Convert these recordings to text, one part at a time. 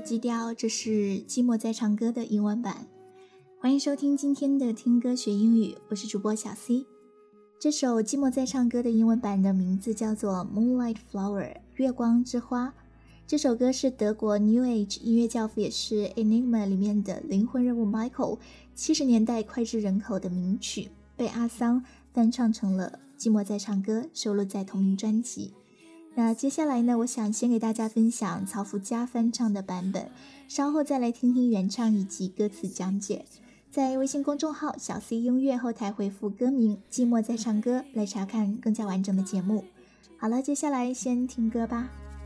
基调，这是寂寞在唱歌的英文版。欢迎收听今天的听歌学英语，我是主播小 C。 这首寂寞在唱歌的英文版的名字叫做 Moonlight Flower 月光之花。这首歌是德国 New Age 音乐教父也是 Enigma 里面的灵魂人物 Michael 70年代脍炙人口的名曲，被阿桑翻唱成了寂寞在唱歌，收录在同名专辑。那接下来呢，我想先给大家分享曹福家翻唱的版本，稍后再来听听原唱以及歌词讲解。在微信公众号小 C 音乐后台回复歌名寂寞在唱歌来查看更加完整的节目。好了，接下来先听歌吧。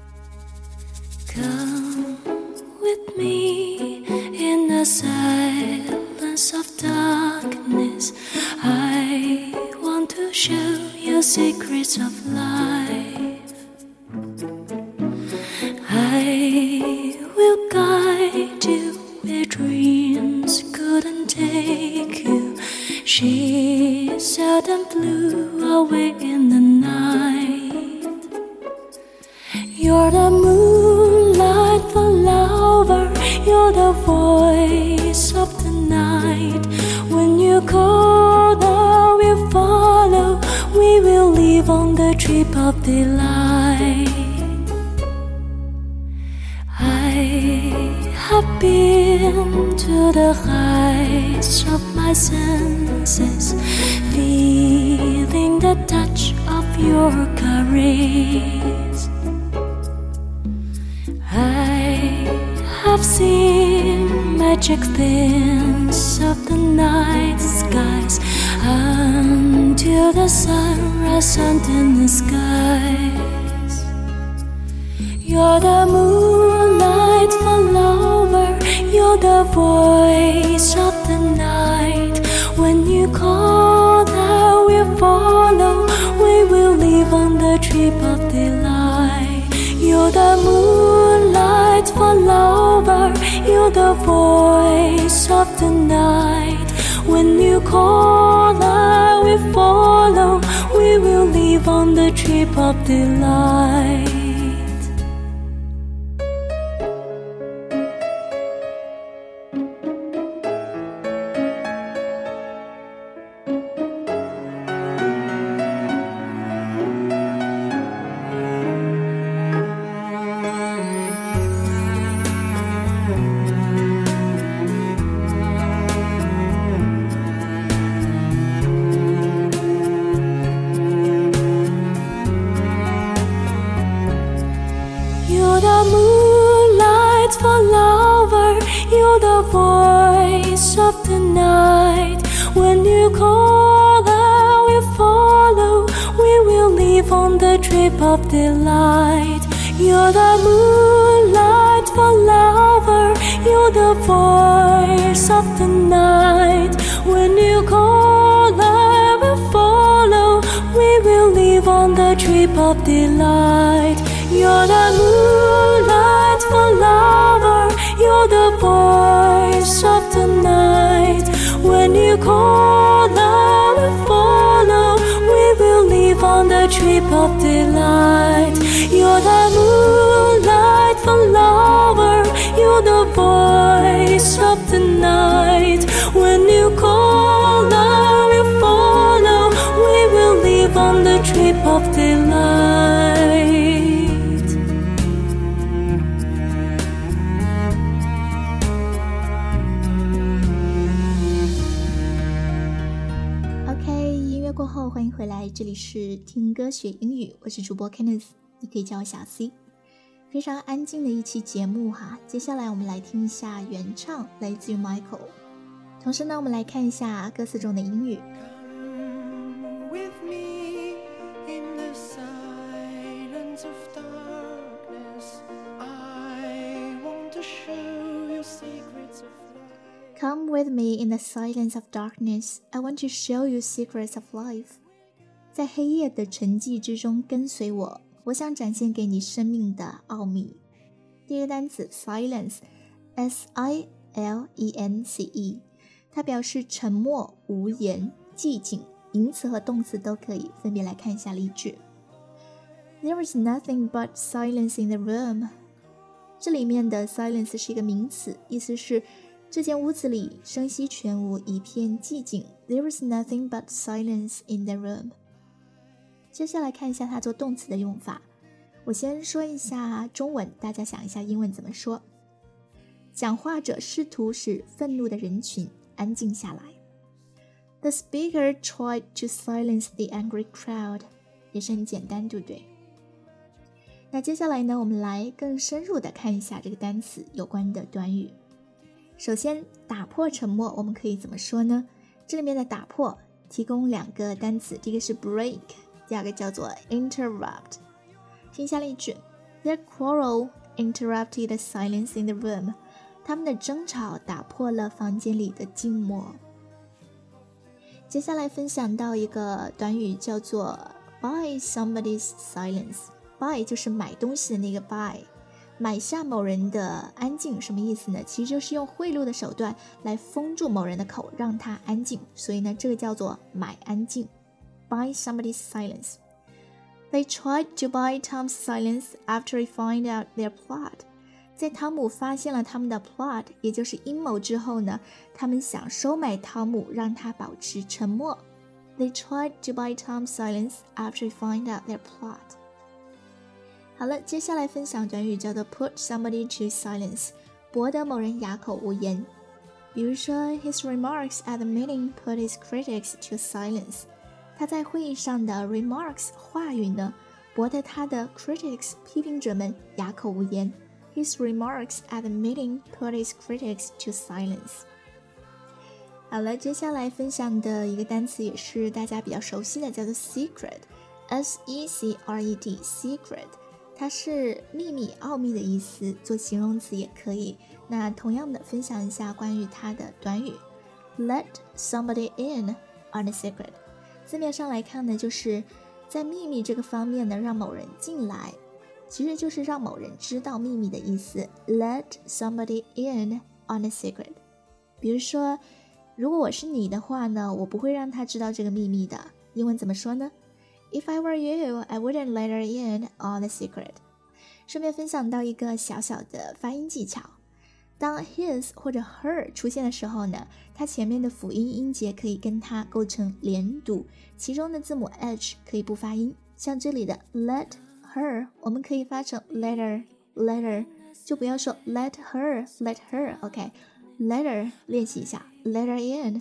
Come with me in the silence of darkness. I want to show you secrets of life.I will guide you where dreams couldn't take you. She seldom flew away in the night. You're the moonlight flower, you're the voice of the night. When you call, I will follow. We will live on the trip of delight.I have been to the heights of my senses, feeling the touch of your caress. I have seen magic things of the night skies until the sunrise in the skies.You're the moonlight flower, you're the voice of the night. When you call, I will follow. We will live on the trip of delight. You're the moonlight flower, you're the voice of the night. When you call, I will follow. We will live on the trip of delight.You're the moonlight flower, you're the voice of the night. When you call, I will follow. We will live on the trip of delight. You're the moonlight flower, you're the voice of the night. When you call, I will follow. We will live on the trip of delight.You're the moonlight flower, you're the voice of the night. When you call, I will follow. We will live on the trip of delight. You're the moonlight flower, you're the voice of the night. When you call, I will follow. We will live on the trip of delight.OK， 音乐过后，欢迎回来，这里是听歌学英语，我是主播 Kenneth， 你可以叫我小 C。非常安静的一期节目哈，接下来我们来听一下原唱，来自于 Michael。同时呢，我们来看一下歌词中的英语。Come with me in the silence of darkness. I want to show you secrets of life. 在黑夜的沉寂之中跟随我，我想展现给你生命的奥秘。第一个单词 silence, S-I-L-E-N-C-E， 它表示沉默、无言、寂静，名词和动词都可以，分别来看一下例句。There is nothing but silence in the room. 这里面的 silence 是一个名词，意思是这间屋子里声息全无，一片寂静。There was nothing but silence in the room。 接下来看一下它做动词的用法。我先说一下中文，大家想一下英文怎么说。讲话者试图使愤怒的人群安静下来。The speaker tried to silence the angry crowd。 也是很简单，对不对？那接下来呢，我们来更深入的看一下这个单词有关的短语。首先，打破沉默我们可以怎么说呢？这里面的打破提供2个单词，第一个是 break， 第二个叫做 interrupt。 听下例句， Their quarrel interrupted the silence in the room。 他们的争吵打破了房间里的静默。接下来分享到一个短语叫做 buy somebody's silence。 buy 就是买东西的那个 buy， 买下某人的安静，什么意思呢？其实就是用贿赂的手段来封住某人的口，让他安静，所以呢，这个叫做买安静。 buy somebody's silence。 They tried to buy Tom's silence after he found out their plot。 在汤姆发现了他们的 plot， 也就是阴谋之后呢，他们想收买汤姆，让他保持沉默。 They tried to buy Tom's silence after he found out their plot。好了，接下来分享短语叫做 put somebody to silence， 博得某人哑口无言。比如说 his remarks at the meeting put his critics to silence。 他在会议上的 remarks 话语呢，博得他的 critics 批评者们哑口无言。 His remarks at the meeting put his critics to silence。 好了，接下来分享的一个单词也是大家比较熟悉的，叫做 secret， S-E-C-R-E-D secret，它是秘密、奥秘的意思，做形容词也可以。那同样的分享一下关于它的短语 Let somebody in on a secret。 字面上来看呢，就是在秘密这个方面呢，让某人进来，其实就是让某人知道秘密的意思。 Let somebody in on a secret。 比如说，如果我是你的话呢，我不会让他知道这个秘密的。英文怎么说呢？ If I were you, I wouldn't let her in on the secret。 顺便分享到一个小小的发音技巧，当 his 或者 her 出现的时候呢，它前面的辅音音节可以跟它构成连读，其中的字母 h 可以不发音，像这里的 let her 我们可以发成 let her， 就不要说 let her OK， let her 练习一下 let her in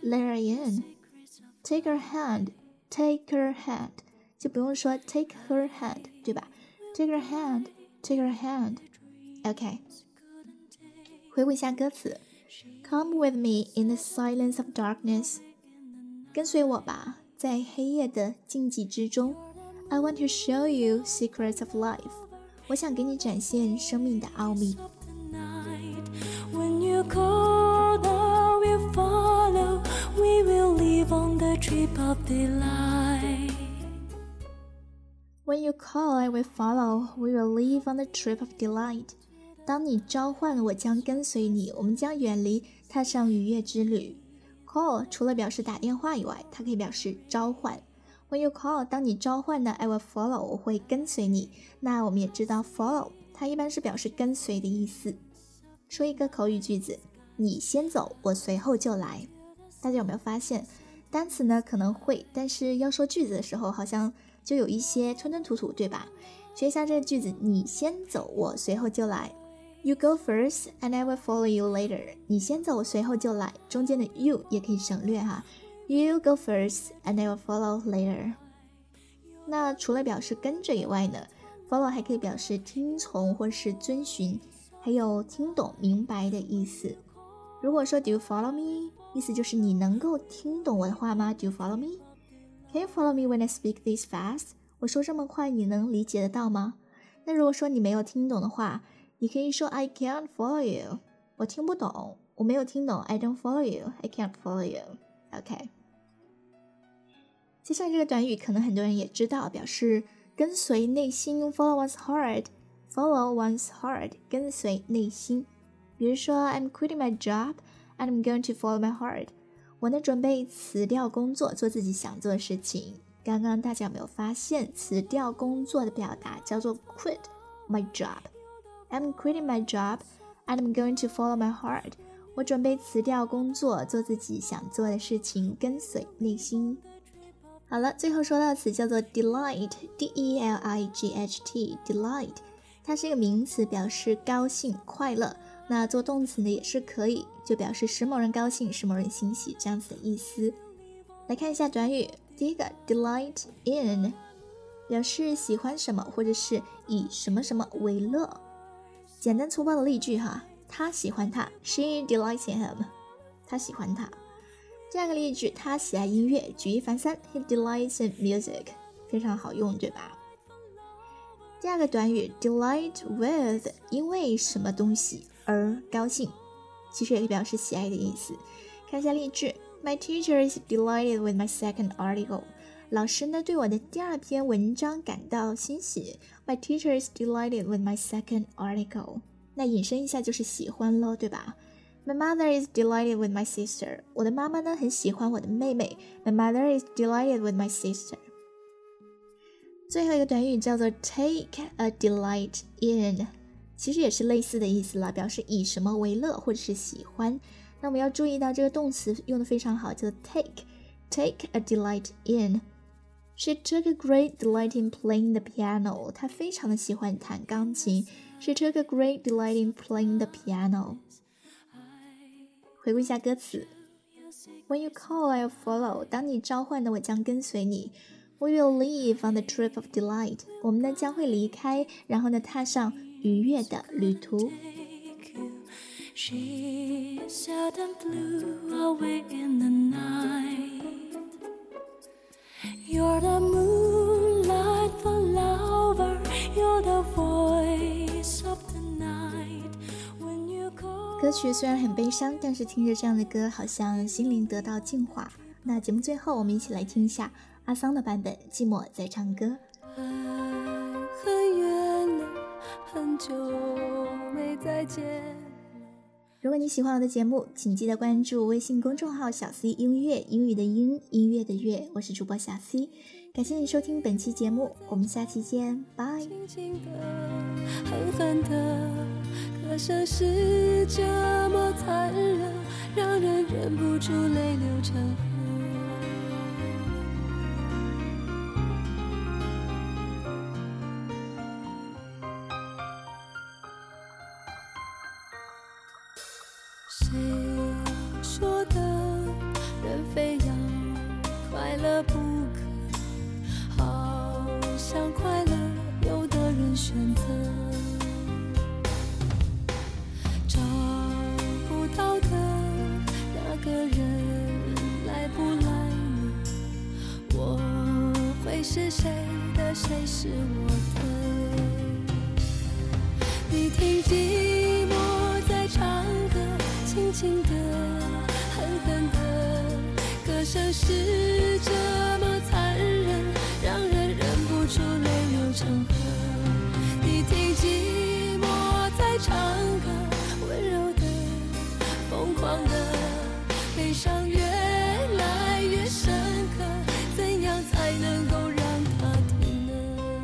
take her hand就不用说 take her hand， 对吧？ take her hand OK。 回顾一下歌词， Come with me in the silence of darkness， 跟随我吧，在黑夜的静寂之中。 I want to show you secrets of life， 我想给你展现生命的奥秘。 When you call, I will follow. We will live on the trip of delight. When you call, I will follow. We will live on the trip of delight. 当你召唤，我将跟随你，我们将远离，踏上愉悦之旅。 Call 除了表示打电话以外，它可以表示召唤。When you call， 当你召唤呢 I will follow， 我会跟随你。那我们也知道 follow 它一般是表示跟随的意思。说一个口语句子，你先走，我随后就来。大家有没有发现单词呢可能会，但是要说句子的时候好像就有一些吞吞吐吐，对吧？学一下这个句子，你先走，我随后就来。 You go first and I will follow you later。 你先走，我随后就来，中间的 you 也可以省略哈。 You go first and I will follow later。 那除了表示跟着以外呢， follow 还可以表示听从或是遵循，还有听懂明白的意思。如果说 Do you follow me， 意思就是你能够听懂我的话吗？ Do you follow me？ Can you follow me when I speak this fast？ 我说这么快你能理解得到吗？那如果说你没有听懂的话，你可以说 I can't follow you， 我听不懂，我没有听懂 I don't follow you， I can't follow you。 OK， 接下来这个短语可能很多人也知道，表示跟随内心 follow one's heart， 跟随内心。比如说 I'm quitting my job and I'm going to follow my heart， 我呢准备辞掉工作，做自己想做的事情。刚刚大家有没有发现辞掉工作的表达叫做 quit my job， I'm quitting my job and I'm going to follow my heart. 我准备辞掉工作，做自己想做的事情，跟随内心。好了，最后说到词叫做 delight, D-E-L-I-G-H-T, delight。它是一个名词，表示高兴、快乐。那做动词呢也是可以，就表示使某人高兴、使某人欣喜这样子的意思。来看一下短语，第一个 delight in， 表示喜欢什么或者是以什么什么为乐。简单粗暴的例句哈，他喜欢他 ，She delights in him， 他喜欢他。第二个例句，他喜爱音乐，举一反三 ，He delights in music， 非常好用，对吧？第二个短语 delight with， 因为什么东西而高兴，其实也可以表示喜爱的意思。看一下例句 ，My teacher is delighted with my second article。老师呢对我的第二篇文章感到欣喜。My teacher is delighted with my second article。那引申一下就是喜欢咯，对吧？ My mother is delighted with my sister。我的妈妈呢很喜欢我的妹妹。My mother is delighted with my sister。最后一个短语叫做 take a delight in， 其实也是类似的意思啦，表示以什么为乐或者是喜欢。那我们要注意到这个动词用得非常好，叫做 take a delight in。She took a great delight in playing the piano。 她非常的喜欢弹钢琴。She took a great delight in playing the piano。 回顾一下歌词 When you call, I'll follow。 当你召唤的，我将跟随你。We will leave on the trip of delight。 我们呢将会离开，然后呢踏上愉悦的旅途。 She said and flew away in the night. You're the moonlight flower, you're the voice of the night. When you call。 歌曲虽然很悲伤，但是听着这样的歌好像心灵得到净化。那节目最后我们一起来听一下阿桑的版本，寂寞在唱歌。 很远了，很久没再见。 如果你喜欢我的节目，请记得关注微信公众号小 C 音乐，英语的英，音乐的乐，我是主播小 C， 感谢你收听本期节目，我们下期见，拜。 轻轻的，狠狠的，歌声是这么残忍，让人忍不住泪流成河。谁说的人非要快乐不可？好像快乐有的人选择找不到的那个人来不来呢？我会是谁的，谁是我的？你听寂寞在唱歌，轻轻的，狠狠的，歌声是这么残忍，让人忍不住泪流成河。你听寂寞在唱歌，温柔的，疯狂的，悲伤越来越深刻，怎样才能够让它停呢？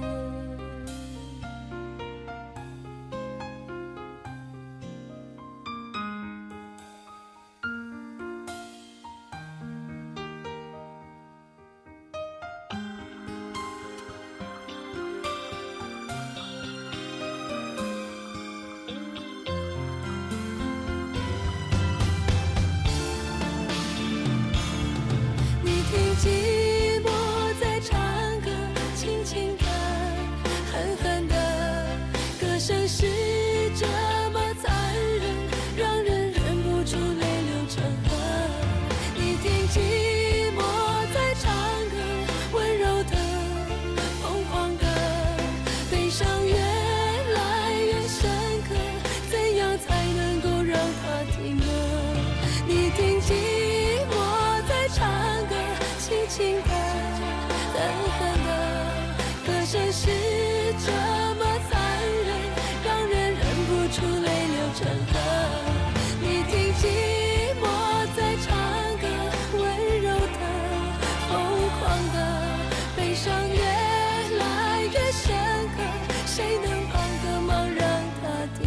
寂寞在唱歌，轻轻的，狠狠的，歌声是这么残忍，让人忍不住泪流成河。你听寂寞在唱歌，温柔的，疯狂的，悲伤越来越深刻，怎样才能够让它停呢？你听寂寞在唱歌，轻轻的，狠狠的，歌声是这么残忍，让人忍不住泪流成河。你听寂寞在唱歌，温柔的，疯狂的，悲伤越来越深刻，谁能帮个忙让它停？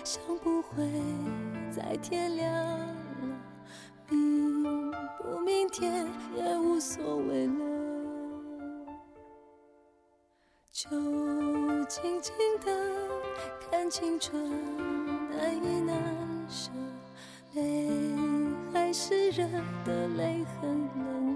想不会再天亮了，明不明天也无所谓了，就静静地看青春难以难舍，泪还是热的，泪很冷